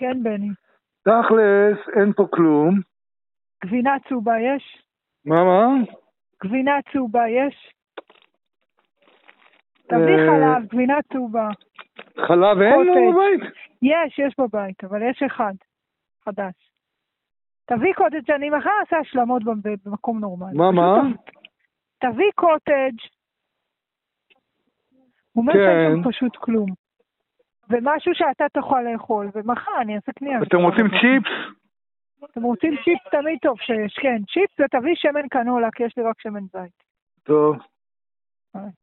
כן, בני. תכלס, אין פה כלום. גבינה צהובה יש? מה? גבינה צהובה יש? תביא חלב, גבינה צהובה. חלב אין לו בבית? יש בבית, אבל יש אחד. חדש. תביא קוטג' שאני מחר אעשה השלמות במקום נורמלי. מה? תביא קוטג'. הוא אומר שאין שם פשוט כלום. ומשהו שאתה תוכל לאכול, ומחר אני אעשה קנייה. אתם רוצים צ'יפס? אתם רוצים צ'יפס תמיד טוב שיש, כן. צ'יפס ותביא שמן קנולה, כי יש לי רק שמן זית. טוב.